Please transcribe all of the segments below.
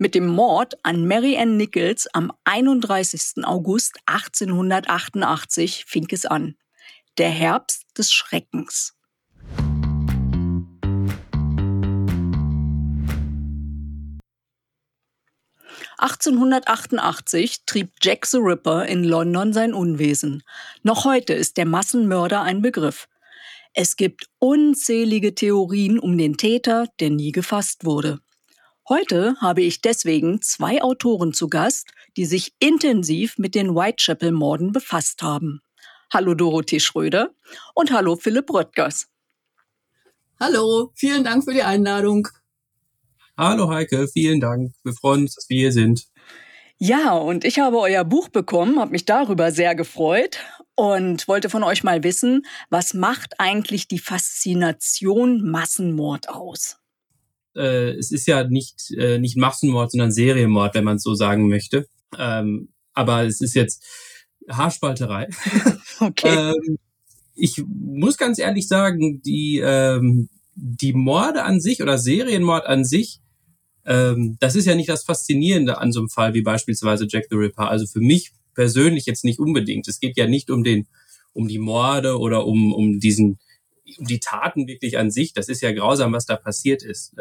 Mit dem Mord an Mary Ann Nichols am 31. August 1888 fing es an. Der Herbst des Schreckens. (1888) trieb Jack the Ripper in London sein Unwesen. Noch heute ist der Massenmörder ein Begriff. Es gibt unzählige Theorien um den Täter, der nie gefasst wurde. Heute habe ich deswegen 2 Autoren zu Gast, die sich intensiv mit den Whitechapel-Morden befasst haben. Hallo Dorothee Schröder und hallo Philipp Röttgers. Hallo, vielen Dank für die Einladung. Hallo Heike, vielen Dank. Wir freuen uns, dass wir hier sind. Ja, und ich habe euer Buch bekommen, habe mich darüber sehr gefreut und wollte von euch mal wissen, was macht eigentlich die Faszination Massenmord aus? Es ist ja nicht Massenmord, sondern Serienmord, wenn man es so sagen möchte. Aber es ist jetzt Haarspalterei. Okay. Ich muss ganz ehrlich sagen, die Morde an sich oder Serienmord an sich, das ist ja nicht das Faszinierende an so einem Fall wie beispielsweise Jack the Ripper. Also für mich persönlich jetzt nicht unbedingt. Es geht ja nicht um die Morde oder um die Taten wirklich an sich. Das ist ja grausam, was da passiert ist.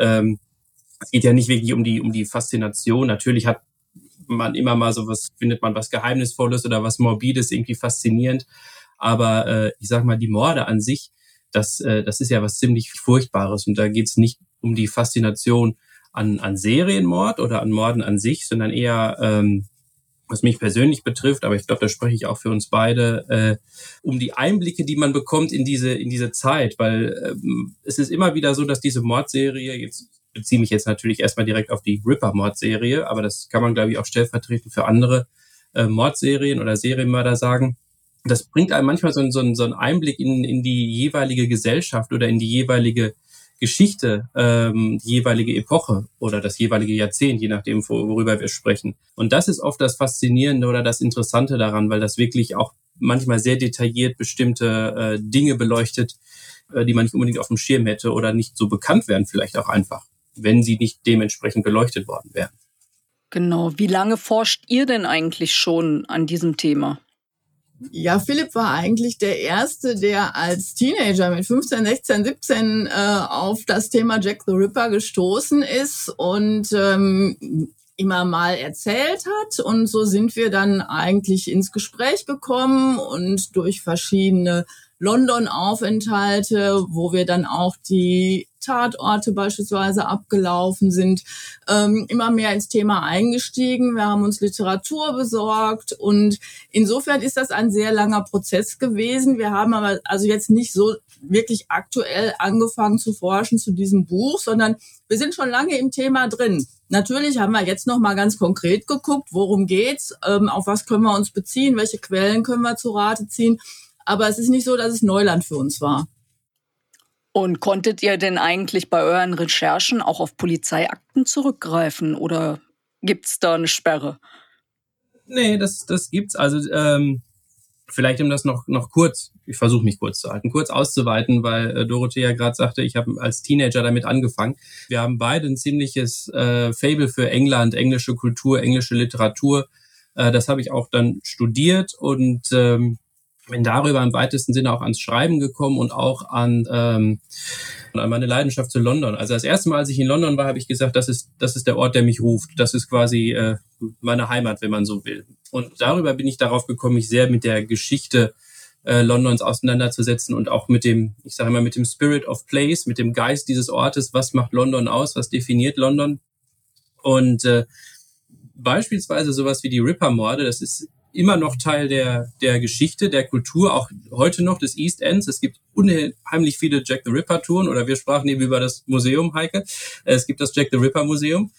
Es geht ja nicht wirklich um die Faszination. Natürlich hat man immer mal findet man was Geheimnisvolles oder was Morbides irgendwie faszinierend. Aber ich sag mal, die Morde an sich, das ist ja was ziemlich Furchtbares. Und da geht's nicht um die Faszination an Serienmord oder an Morden an sich, sondern eher, was mich persönlich betrifft, aber ich glaube, da spreche ich auch für uns beide, um die Einblicke, die man bekommt in diese Zeit. Weil es ist immer wieder so, dass diese Mordserie, jetzt beziehe mich jetzt natürlich erstmal direkt auf die Ripper-Mordserie, aber das kann man, glaube ich, auch stellvertretend für andere Mordserien oder Serienmörder sagen. Das bringt einem manchmal so einen Einblick in die jeweilige Gesellschaft oder in die jeweilige Geschichte, die jeweilige Epoche oder das jeweilige Jahrzehnt, je nachdem, worüber wir sprechen. Und das ist oft das Faszinierende oder das Interessante daran, weil das wirklich auch manchmal sehr detailliert bestimmte Dinge beleuchtet, die man nicht unbedingt auf dem Schirm hätte oder nicht so bekannt wären vielleicht auch einfach, wenn sie nicht dementsprechend beleuchtet worden wären. Genau. Wie lange forscht ihr denn eigentlich schon an diesem Thema? Ja, Philipp war eigentlich der Erste, der als Teenager mit 15, 16, 17 auf das Thema Jack the Ripper gestoßen ist und immer mal erzählt hat. Und so sind wir dann eigentlich ins Gespräch gekommen und durch verschiedene London-Aufenthalte, wo wir dann auch die Tatorte beispielsweise abgelaufen sind, immer mehr ins Thema eingestiegen. Wir haben uns Literatur besorgt und insofern ist das ein sehr langer Prozess gewesen. Wir haben aber also jetzt nicht so wirklich aktuell angefangen zu forschen zu diesem Buch, sondern wir sind schon lange im Thema drin. Natürlich haben wir jetzt noch mal ganz konkret geguckt, worum geht's, auf was können wir uns beziehen, welche Quellen können wir zu Rate ziehen. Aber es ist nicht so, dass es Neuland für uns war. Und konntet ihr denn eigentlich bei euren Recherchen auch auf Polizeiakten zurückgreifen oder gibt's da eine Sperre? Nee, das gibt's. Also vielleicht um das noch kurz, ich versuche mich kurz zu halten, kurz auszuweiten, weil Dorothee ja gerade sagte, ich habe als Teenager damit angefangen. Wir haben beide ein ziemliches Faible für England, englische Kultur, englische Literatur. Das habe ich auch dann studiert und bin darüber im weitesten Sinne auch ans Schreiben gekommen und auch an meine Leidenschaft zu London. Also das erste Mal, als ich in London war, habe ich gesagt, das ist der Ort, der mich ruft. Das ist quasi meine Heimat, wenn man so will. Und darüber bin ich darauf gekommen, mich sehr mit der Geschichte Londons auseinanderzusetzen und auch mit dem, ich sage immer, mit dem Spirit of Place, mit dem Geist dieses Ortes. Was macht London aus? Was definiert London? Und beispielsweise sowas wie die Ripper-Morde, das ist immer noch Teil der Geschichte, der Kultur, auch heute noch des East Ends. Es gibt unheimlich viele Jack the Ripper-Touren oder wir sprachen eben über das Museum, Heike. Es gibt das Jack the Ripper-Museum.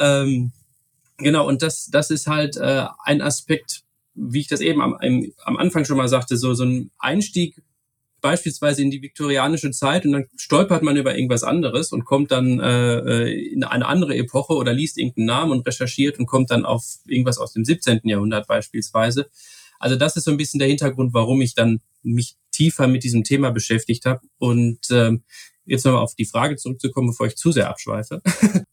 Genau, und das ist halt ein Aspekt, wie ich das eben am Anfang schon mal sagte, so ein Einstieg beispielsweise in die viktorianische Zeit und dann stolpert man über irgendwas anderes und kommt dann in eine andere Epoche oder liest irgendeinen Namen und recherchiert und kommt dann auf irgendwas aus dem 17. Jahrhundert beispielsweise. Also das ist so ein bisschen der Hintergrund, warum ich dann mich tiefer mit diesem Thema beschäftigt habe. Und jetzt nochmal auf die Frage zurückzukommen, bevor ich zu sehr abschweife.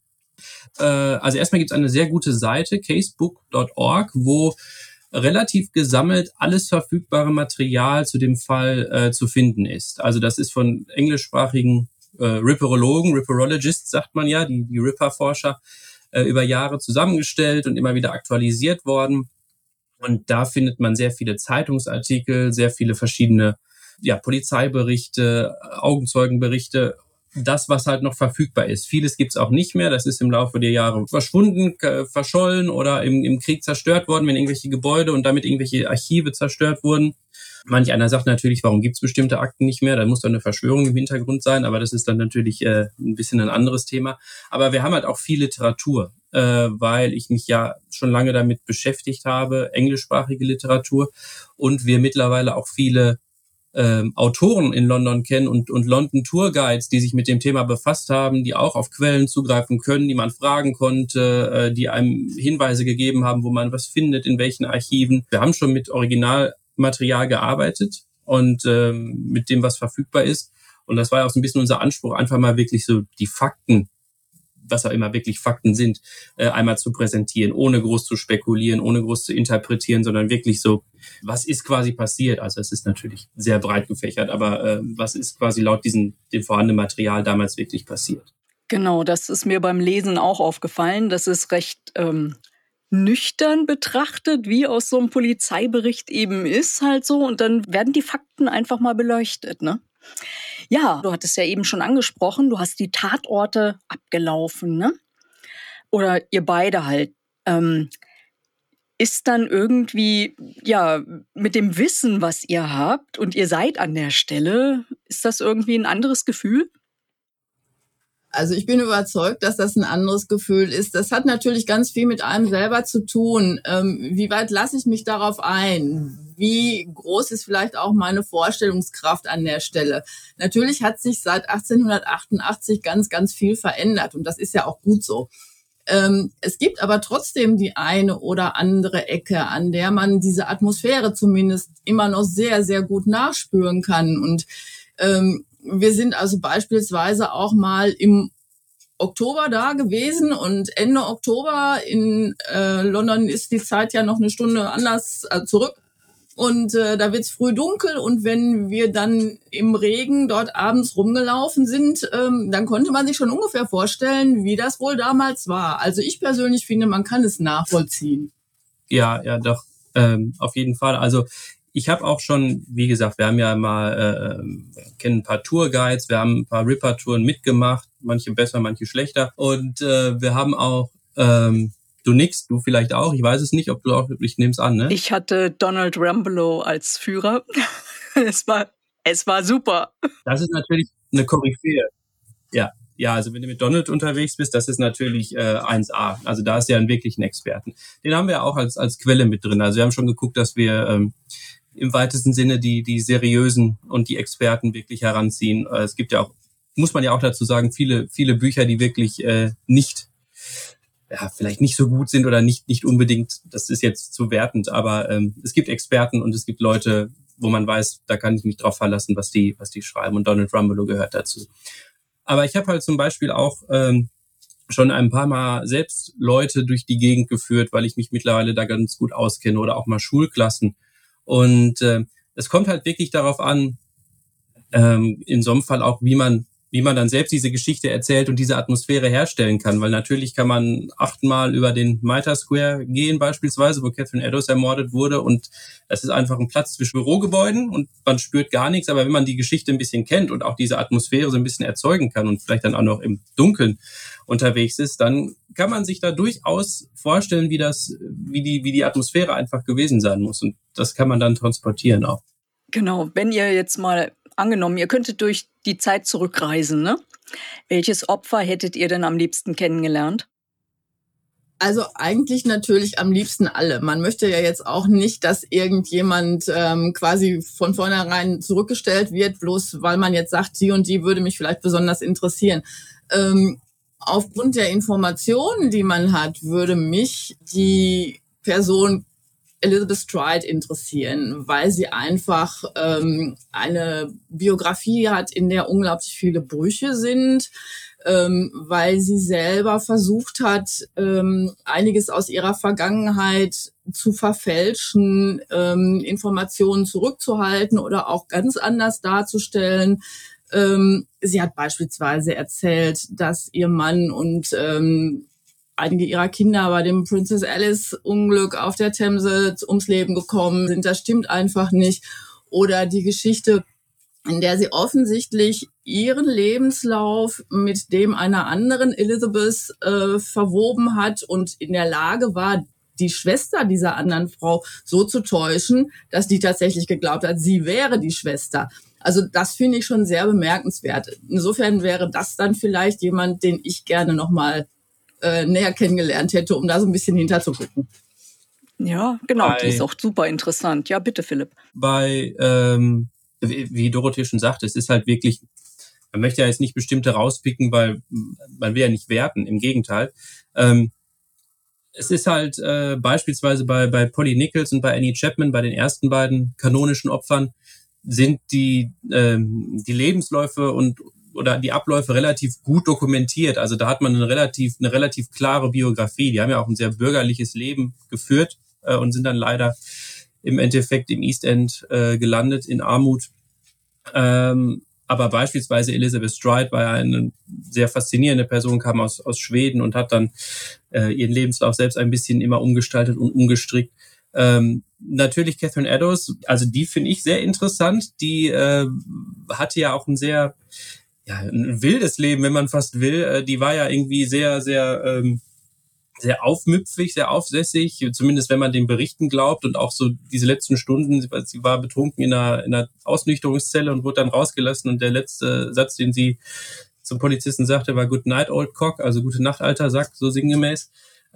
Also erstmal gibt es eine sehr gute Seite, casebook.org, wo relativ gesammelt alles verfügbare Material zu dem Fall zu finden ist. Also das ist von englischsprachigen Ripperologen, Ripperologists sagt man ja, die Ripper-Forscher, über Jahre zusammengestellt und immer wieder aktualisiert worden. Und da findet man sehr viele Zeitungsartikel, sehr viele verschiedene Polizeiberichte, Augenzeugenberichte, das, was halt noch verfügbar ist. Vieles gibt's auch nicht mehr. Das ist im Laufe der Jahre verschwunden, verschollen oder im Krieg zerstört worden, wenn irgendwelche Gebäude und damit irgendwelche Archive zerstört wurden. Manch einer sagt natürlich, warum gibt's bestimmte Akten nicht mehr? Da muss doch eine Verschwörung im Hintergrund sein, aber das ist dann natürlich ein bisschen ein anderes Thema. Aber wir haben halt auch viel Literatur, weil ich mich ja schon lange damit beschäftigt habe, englischsprachige Literatur, und wir mittlerweile auch viele Autoren in London kennen und London Tourguides, die sich mit dem Thema befasst haben, die auch auf Quellen zugreifen können, die man fragen konnte, die einem Hinweise gegeben haben, wo man was findet, in welchen Archiven. Wir haben schon mit Originalmaterial gearbeitet und mit dem, was verfügbar ist. Und das war ja auch so ein bisschen unser Anspruch, einfach mal wirklich so die Fakten, was auch immer wirklich Fakten sind, einmal zu präsentieren, ohne groß zu spekulieren, ohne groß zu interpretieren, sondern wirklich so, was ist quasi passiert? Also es ist natürlich sehr breit gefächert, aber was ist quasi laut dem vorhandenen Material damals wirklich passiert? Genau, das ist mir beim Lesen auch aufgefallen. Das ist recht nüchtern betrachtet, wie aus so einem Polizeibericht eben ist, halt so. Und dann werden die Fakten einfach mal beleuchtet, ne? Ja, du hattest ja eben schon angesprochen, du hast die Tatorte abgelaufen, ne? Oder ihr beide halt. Ist dann irgendwie, mit dem Wissen, was ihr habt und ihr seid an der Stelle, ist das irgendwie ein anderes Gefühl? Also ich bin überzeugt, dass das ein anderes Gefühl ist. Das hat natürlich ganz viel mit einem selber zu tun. Wie weit lasse ich mich darauf ein? Wie groß ist vielleicht auch meine Vorstellungskraft an der Stelle? Natürlich hat sich seit 1888 ganz, ganz viel verändert und das ist ja auch gut so. Es gibt aber trotzdem die eine oder andere Ecke, an der man diese Atmosphäre zumindest immer noch sehr, sehr gut nachspüren kann. Und wir sind also beispielsweise auch mal im Oktober da gewesen und Ende Oktober in London ist die Zeit ja noch eine Stunde anders zurück. Und da wird's früh dunkel und wenn wir dann im Regen dort abends rumgelaufen sind, dann konnte man sich schon ungefähr vorstellen, wie das wohl damals war. Also ich persönlich finde, man kann es nachvollziehen. Ja, doch, auf jeden Fall. Also ich habe auch schon, wie gesagt, wir haben ja mal, kennen ein paar Tourguides, wir haben ein paar Ripper-Touren mitgemacht, manche besser, manche schlechter. Und wir haben auch, du nix, du vielleicht auch, ich weiß es nicht, ob du auch, ich nehme es an, ne? Ich hatte Donald Rambelow als Führer. Es war super. Das ist natürlich eine Koryphäe. Ja, also wenn du mit Donald unterwegs bist, das ist natürlich 1A. Also da ist ja wirklich ein Experten. Den haben wir auch als Quelle mit drin. Also wir haben schon geguckt, dass wir im weitesten Sinne die seriösen und die Experten wirklich heranziehen. Es gibt ja auch, muss man ja auch dazu sagen, viele Bücher, die wirklich vielleicht nicht so gut sind oder nicht unbedingt, das ist jetzt zu wertend, aber es gibt Experten und es gibt Leute, wo man weiß, da kann ich mich drauf verlassen, was die schreiben, und Donald Rambelow gehört dazu. Aber ich habe halt zum Beispiel auch schon ein paar Mal selbst Leute durch die Gegend geführt, weil ich mich mittlerweile da ganz gut auskenne, oder auch mal Schulklassen. Und es kommt halt wirklich darauf an, in so einem Fall auch, wie man dann selbst diese Geschichte erzählt und diese Atmosphäre herstellen kann. Weil natürlich kann man 8-mal über den Mitre Square gehen beispielsweise, wo Catherine Eddowes ermordet wurde, und es ist einfach ein Platz zwischen Bürogebäuden und man spürt gar nichts. Aber wenn man die Geschichte ein bisschen kennt und auch diese Atmosphäre so ein bisschen erzeugen kann und vielleicht dann auch noch im Dunkeln unterwegs ist, dann kann man sich da durchaus vorstellen, wie die Atmosphäre einfach gewesen sein muss. Und das kann man dann transportieren auch. Genau, wenn ihr jetzt mal angenommen, ihr könntet durch die Zeit zurückreisen, ne? Welches Opfer hättet ihr denn am liebsten kennengelernt? Also eigentlich natürlich am liebsten alle. Man möchte ja jetzt auch nicht, dass irgendjemand quasi von vornherein zurückgestellt wird, bloß weil man jetzt sagt, die und die würde mich vielleicht besonders interessieren. Aufgrund der Informationen, die man hat, würde mich die Person Elizabeth Stride interessieren, weil sie einfach eine Biografie hat, in der unglaublich viele Brüche sind. weil sie selber versucht hat, einiges aus ihrer Vergangenheit zu verfälschen, Informationen zurückzuhalten oder auch ganz anders darzustellen. Sie hat beispielsweise erzählt, dass ihr Mann und einige ihrer Kinder bei dem Princess Alice Unglück auf der Themse ums Leben gekommen sind. Das stimmt einfach nicht. Oder die Geschichte, in der sie offensichtlich ihren Lebenslauf mit dem einer anderen Elizabeth verwoben hat und in der Lage war, die Schwester dieser anderen Frau so zu täuschen, dass die tatsächlich geglaubt hat, sie wäre die Schwester. Also das finde ich schon sehr bemerkenswert. Insofern wäre das dann vielleicht jemand, den ich gerne nochmal näher kennengelernt hätte, um da so ein bisschen hinterzugucken. Ja, genau, die ist auch super interessant. Ja, bitte, Philipp. Bei, wie Dorothee schon sagte, es ist halt wirklich, man möchte ja jetzt nicht bestimmte rauspicken, weil man will ja nicht werten, im Gegenteil. Es ist halt beispielsweise bei Polly Nichols und bei Annie Chapman, bei den ersten beiden kanonischen Opfern, sind die Lebensläufe oder die Abläufe relativ gut dokumentiert. Also da hat man eine relativ klare Biografie. Die haben ja auch ein sehr bürgerliches Leben geführt und sind dann leider im Endeffekt im East End gelandet in Armut. Aber beispielsweise Elizabeth Stride war ja eine sehr faszinierende Person, kam aus Schweden und hat dann ihren Lebenslauf selbst ein bisschen immer umgestaltet und umgestrickt. Natürlich Catherine Eddowes, also die finde ich sehr interessant. Die hatte ja auch ein sehr ein wildes Leben, wenn man fast will. Die war ja irgendwie sehr aufmüpfig, sehr aufsässig, zumindest wenn man den Berichten glaubt. Und auch so diese letzten Stunden, sie war betrunken in einer Ausnüchterungszelle und wurde dann rausgelassen. Und der letzte Satz, den sie zum Polizisten sagte, war Good night, old cock, also gute Nacht, alter Sack, so sinngemäß.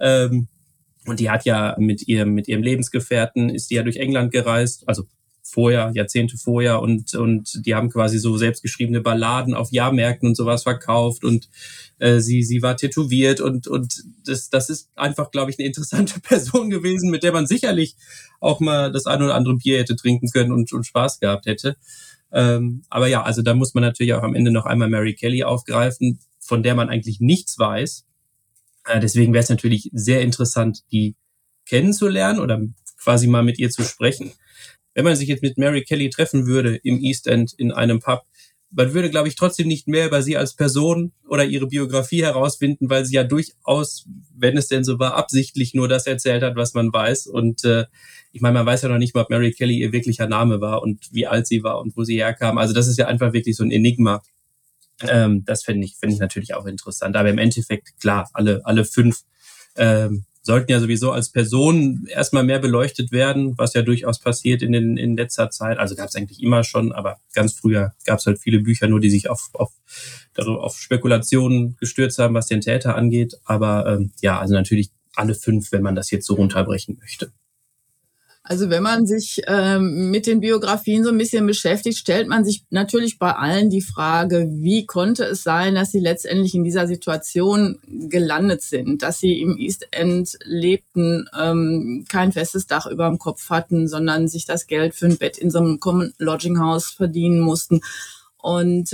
Und die hat ja mit ihrem Lebensgefährten, ist die ja durch England gereist, also Jahrzehnte vorher, und die haben quasi so selbstgeschriebene Balladen auf Jahrmärkten und sowas verkauft, und sie war tätowiert, und das ist einfach, glaube ich, eine interessante Person gewesen, mit der man sicherlich auch mal das ein oder andere Bier hätte trinken können und Spaß gehabt hätte. Aber ja, also da muss man natürlich auch am Ende noch einmal Mary Kelly aufgreifen, von der man eigentlich nichts weiß. Deswegen wäre es natürlich sehr interessant, die kennenzulernen oder quasi mal mit ihr zu sprechen. Wenn man sich jetzt mit Mary Kelly treffen würde im East End in einem Pub, man würde, glaube ich, trotzdem nicht mehr über sie als Person oder ihre Biografie herausfinden, weil sie ja durchaus, wenn es denn so war, absichtlich nur das erzählt hat, was man weiß. Und ich meine, man weiß ja noch nicht mal, ob Mary Kelly ihr wirklicher Name war und wie alt sie war und wo sie herkam. Also das ist ja einfach wirklich so ein Enigma. Das fände ich natürlich auch interessant. Aber im Endeffekt, klar, alle 5 sollten ja sowieso als Personen erstmal mehr beleuchtet werden, was ja durchaus passiert in letzter Zeit. Also gab es eigentlich immer schon, aber ganz früher gab es halt viele Bücher nur, die sich auf Spekulationen gestürzt haben, was den Täter angeht. Aber also natürlich alle 5, wenn man das jetzt so runterbrechen möchte. Also wenn man sich mit den Biografien so ein bisschen beschäftigt, stellt man sich natürlich bei allen die Frage, wie konnte es sein, dass sie letztendlich in dieser Situation gelandet sind, dass sie im East End lebten, kein festes Dach über dem Kopf hatten, sondern sich das Geld für ein Bett in so einem Common Lodging House verdienen mussten. Und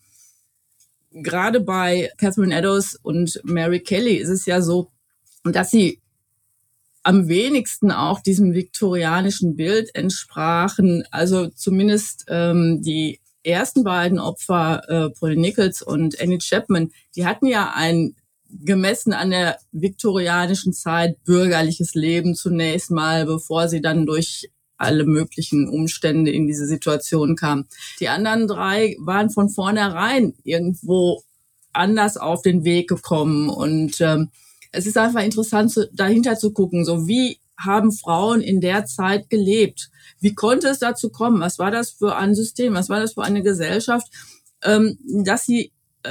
gerade bei Catherine Eddowes und Mary Kelly ist es ja so, dass sie am wenigsten auch diesem viktorianischen Bild entsprachen. Also zumindest die ersten beiden Opfer, Polly Nichols und Annie Chapman, die hatten ja ein gemessen an der viktorianischen Zeit bürgerliches Leben zunächst mal, bevor sie dann durch alle möglichen Umstände in diese Situation kamen. Die anderen 3 waren von vornherein irgendwo anders auf den Weg gekommen, und es ist einfach interessant, dahinter zu gucken, so wie haben Frauen in der Zeit gelebt? Wie konnte es dazu kommen? Was war das für ein System? Was war das für eine Gesellschaft, dass sie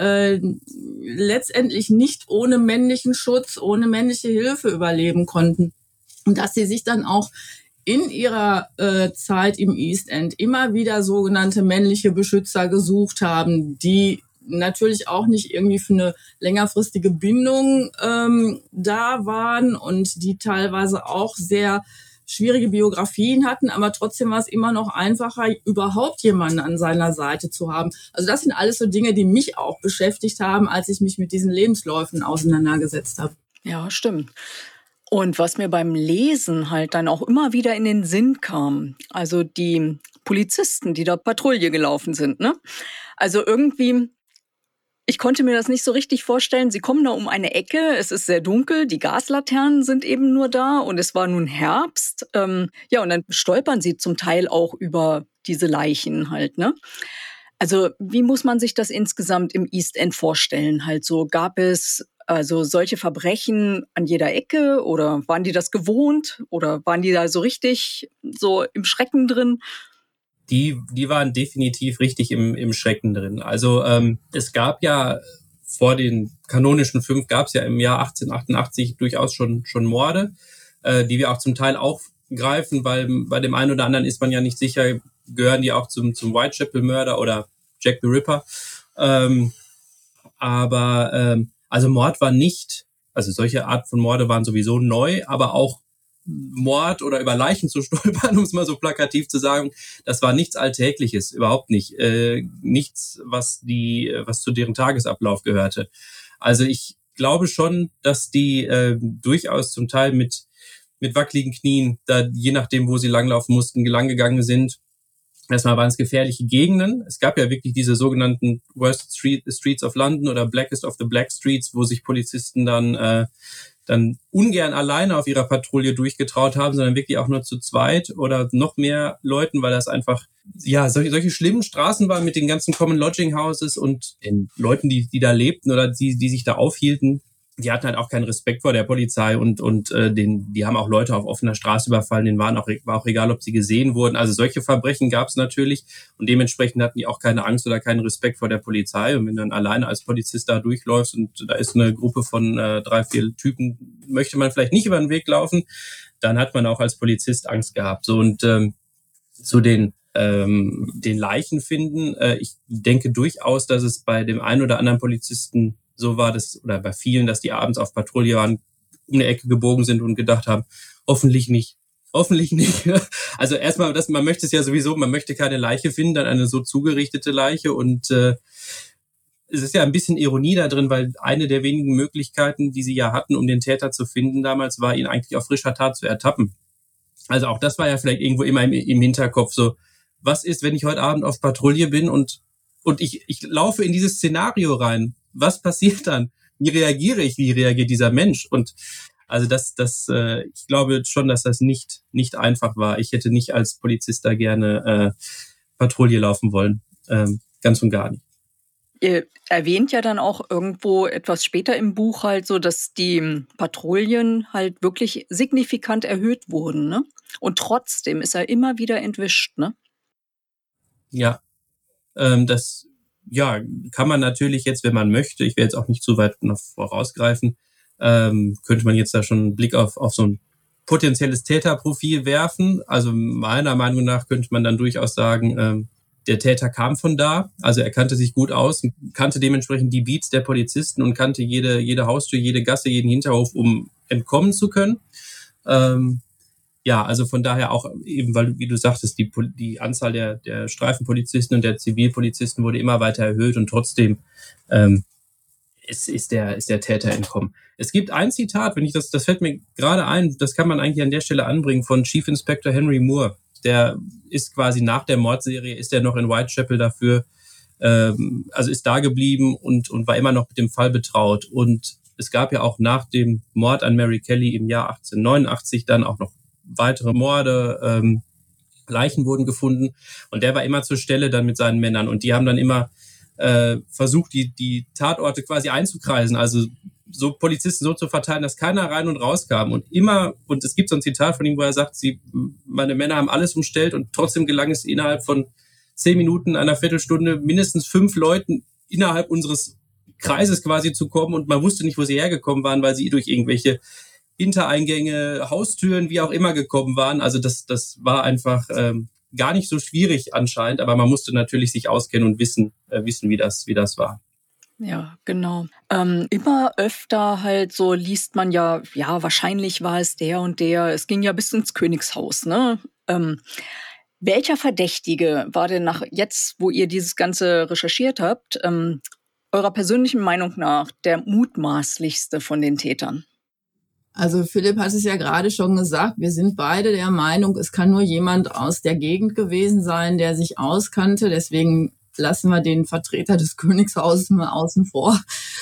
letztendlich nicht ohne männlichen Schutz, ohne männliche Hilfe überleben konnten? Und dass sie sich dann auch in ihrer Zeit im East End immer wieder sogenannte männliche Beschützer gesucht haben, die natürlich auch nicht irgendwie für eine längerfristige Bindung da waren und die teilweise auch sehr schwierige Biografien hatten, aber trotzdem war es immer noch einfacher, überhaupt jemanden an seiner Seite zu haben. Also das sind alles so Dinge, die mich auch beschäftigt haben, als ich mich mit diesen Lebensläufen auseinandergesetzt habe. Ja, stimmt. Und was mir beim Lesen halt dann auch immer wieder in den Sinn kam, also die Polizisten, die da Patrouille gelaufen sind, ne? Also irgendwie, ich konnte mir das nicht so richtig vorstellen. Sie kommen da um eine Ecke, es ist sehr dunkel, die Gaslaternen sind eben nur da und es war nun Herbst. Ja, und dann stolpern sie zum Teil auch über diese Leichen halt, ne? Also wie muss man sich das insgesamt im East End vorstellen? Halt so, gab es also solche Verbrechen an jeder Ecke oder waren die das gewohnt oder waren die da so richtig so im Schrecken drin? Die waren definitiv richtig im Schrecken drin. Also es gab ja vor den kanonischen 5 gab es ja im Jahr 1888 durchaus schon Morde, die wir auch zum Teil aufgreifen, weil bei dem einen oder anderen ist man ja nicht sicher, gehören die auch zum Whitechapel-Mörder oder Jack the Ripper. Also Mord war nicht, also solche Art von Morde waren sowieso neu, aber auch Mord oder über Leichen zu stolpern, um es mal so plakativ zu sagen, das war nichts Alltägliches, überhaupt nicht. Nichts, was zu deren Tagesablauf gehörte. Also ich glaube schon, dass die durchaus zum Teil mit wackeligen Knien, da je nachdem, wo sie langlaufen mussten, lang gegangen sind. Erstmal waren es gefährliche Gegenden. Es gab ja wirklich diese sogenannten Worst Streets of London oder Blackest of the Black Streets, wo sich Polizisten dann ungern alleine auf ihrer Patrouille durchgetraut haben, sondern wirklich auch nur zu zweit oder noch mehr Leuten, weil das einfach, ja, solche schlimmen Straßen waren mit den ganzen Common Lodging Houses und den Leuten, die da lebten oder die sich da aufhielten. Die hatten halt auch keinen Respekt vor der Polizei und die haben auch Leute auf offener Straße überfallen, denen war auch egal, ob sie gesehen wurden. Also solche Verbrechen gab es natürlich und dementsprechend hatten die auch keine Angst oder keinen Respekt vor der Polizei. Und wenn du dann alleine als Polizist da durchläufst und da ist eine Gruppe von 3-4 Typen, möchte man vielleicht nicht über den Weg laufen, dann hat man auch als Polizist Angst gehabt. So und zu den Leichen finden, ich denke durchaus, dass es bei dem einen oder anderen Polizisten so war das, oder bei vielen, dass die abends auf Patrouille waren, um eine Ecke gebogen sind und gedacht haben, hoffentlich nicht. Also erstmal, man möchte es ja sowieso, man möchte keine Leiche finden, dann eine so zugerichtete Leiche und es ist ja ein bisschen Ironie da drin, weil eine der wenigen Möglichkeiten, die sie ja hatten, um den Täter zu finden damals, war, ihn eigentlich auf frischer Tat zu ertappen. Also auch das war ja vielleicht irgendwo immer im Hinterkopf so, was ist, wenn ich heute Abend auf Patrouille bin und ich laufe in dieses Szenario rein? Was passiert dann? Wie reagiere ich? Wie reagiert dieser Mensch? Und also ich glaube schon, dass das nicht einfach war. Ich hätte nicht als Polizist da gerne Patrouille laufen wollen. Ganz und gar nicht. Ihr erwähnt ja dann auch irgendwo etwas später im Buch halt so, dass die Patrouillen halt wirklich signifikant erhöht wurden, ne? Und trotzdem ist er immer wieder entwischt, ne? Ja, kann man natürlich jetzt, wenn man möchte, ich will jetzt auch nicht zu weit noch vorausgreifen, könnte man jetzt da schon einen Blick auf so ein potenzielles Täterprofil werfen. Also meiner Meinung nach könnte man dann durchaus sagen, der Täter kam von da, also er kannte sich gut aus, kannte dementsprechend die Beats der Polizisten und kannte jede Haustür, jede Gasse, jeden Hinterhof, um entkommen zu können. Ja, also von daher auch eben, weil, wie du sagtest, die Anzahl der Streifenpolizisten und der Zivilpolizisten wurde immer weiter erhöht und trotzdem ist der Täter entkommen. Es gibt ein Zitat, das fällt mir gerade ein, das kann man eigentlich an der Stelle anbringen, von Chief Inspector Henry Moore. Der ist quasi nach der Mordserie, ist er noch in Whitechapel dafür, also ist da geblieben und war immer noch mit dem Fall betraut. Und es gab ja auch nach dem Mord an Mary Kelly im Jahr 1889 dann auch noch weitere Morde, Leichen wurden gefunden und der war immer zur Stelle dann mit seinen Männern und die haben dann immer versucht, die Tatorte quasi einzukreisen, also so Polizisten so zu verteilen, dass keiner rein und raus kam und es gibt so ein Zitat von ihm, wo er sagt, meine Männer haben alles umstellt und trotzdem gelang es innerhalb von 10 Minuten, einer Viertelstunde mindestens 5 Leuten innerhalb unseres Kreises quasi zu kommen und man wusste nicht, wo sie hergekommen waren, weil sie durch irgendwelche Hintereingänge, Haustüren, wie auch immer gekommen waren. Also das war einfach gar nicht so schwierig anscheinend, aber man musste natürlich sich auskennen und wissen, wie das war. Ja, genau. Immer öfter halt so liest man ja, wahrscheinlich war es der und der. Es ging ja bis ins Königshaus, ne? Welcher Verdächtige war denn nach jetzt, wo ihr dieses Ganze recherchiert habt, eurer persönlichen Meinung nach der mutmaßlichste von den Tätern? Also Philipp hat es ja gerade schon gesagt, wir sind beide der Meinung, es kann nur jemand aus der Gegend gewesen sein, der sich auskannte. Deswegen lassen wir den Vertreter des Königshauses mal außen vor.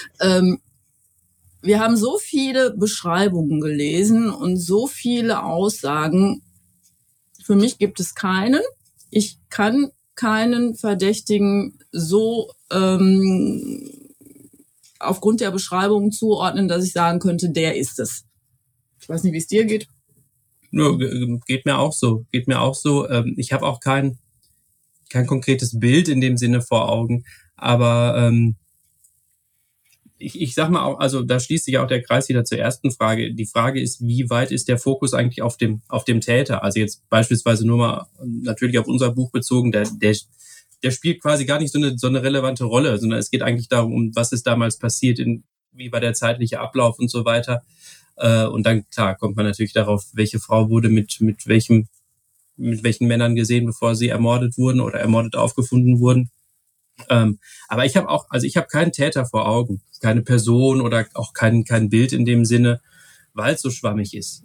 Wir haben so viele Beschreibungen gelesen und so viele Aussagen. Für mich gibt es keinen. Ich kann keinen Verdächtigen so aufgrund der Beschreibungen zuordnen, dass ich sagen könnte, der ist es. Ich weiß nicht, wie es dir geht. Nur, geht mir auch so. Ich habe auch kein konkretes Bild in dem Sinne vor Augen, aber ich sag mal auch, also da schließt sich auch der Kreis wieder zur ersten Frage. Die Frage ist, wie weit ist der Fokus eigentlich auf dem Täter? Also jetzt beispielsweise nur mal natürlich auf unser Buch bezogen, der spielt quasi gar nicht so eine relevante Rolle, sondern es geht eigentlich darum, was ist damals passiert, wie war der zeitliche Ablauf und so weiter. Und dann, klar, kommt man natürlich darauf, welche Frau wurde mit welchen Männern gesehen, bevor sie ermordet wurden oder ermordet aufgefunden wurden. Aber ich habe keinen Täter vor Augen, keine Person oder auch kein Bild in dem Sinne, weil es so schwammig ist.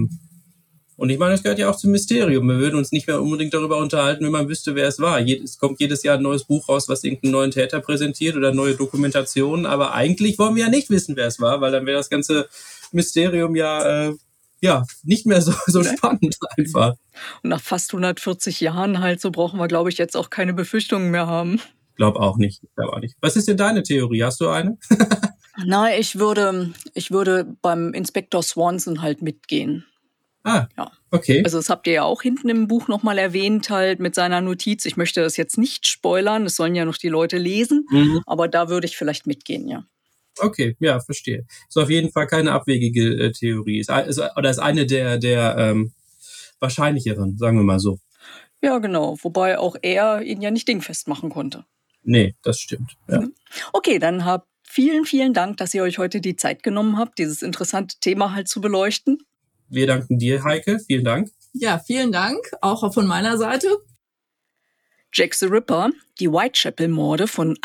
Und ich meine, das gehört ja auch zum Mysterium. Wir würden uns nicht mehr unbedingt darüber unterhalten, wenn man wüsste, wer es war. Es kommt jedes Jahr ein neues Buch raus, was irgendeinen neuen Täter präsentiert oder neue Dokumentationen. Aber eigentlich wollen wir ja nicht wissen, wer es war, weil dann wäre das ganze Mysterium ja nicht mehr so spannend einfach. Und nach fast 140 Jahren halt, so brauchen wir, glaube ich, jetzt auch keine Befürchtungen mehr haben. Glaube auch nicht. Was ist denn deine Theorie? Hast du eine? Na, ich würde beim Inspektor Swanson halt mitgehen. Ah, ja. Okay. Also das habt ihr ja auch hinten im Buch nochmal erwähnt, halt mit seiner Notiz. Ich möchte das jetzt nicht spoilern, das sollen ja noch die Leute lesen, aber da würde ich vielleicht mitgehen, ja. Okay, ja, verstehe. Ist auf jeden Fall keine abwegige Theorie. Ist eine der wahrscheinlicheren, sagen wir mal so. Ja, genau. Wobei auch er ihn ja nicht dingfest machen konnte. Nee, das stimmt. Ja. Okay, dann vielen, vielen Dank, dass ihr euch heute die Zeit genommen habt, dieses interessante Thema halt zu beleuchten. Wir danken dir, Heike. Vielen Dank. Ja, vielen Dank, auch von meiner Seite. Jack the Ripper, die Whitechapel-Morde von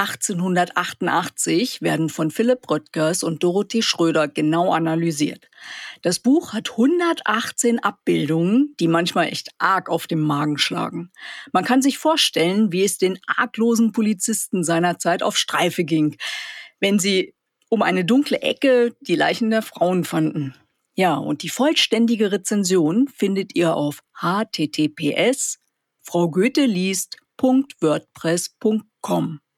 1888 werden von Philipp Röttgers und Dorothee Schröder genau analysiert. Das Buch hat 118 Abbildungen, die manchmal echt arg auf den Magen schlagen. Man kann sich vorstellen, wie es den arglosen Polizisten seinerzeit auf Streife ging, wenn sie um eine dunkle Ecke die Leichen der Frauen fanden. Ja, und die vollständige Rezension findet ihr auf https://fraugoetheliest.wordpress.com.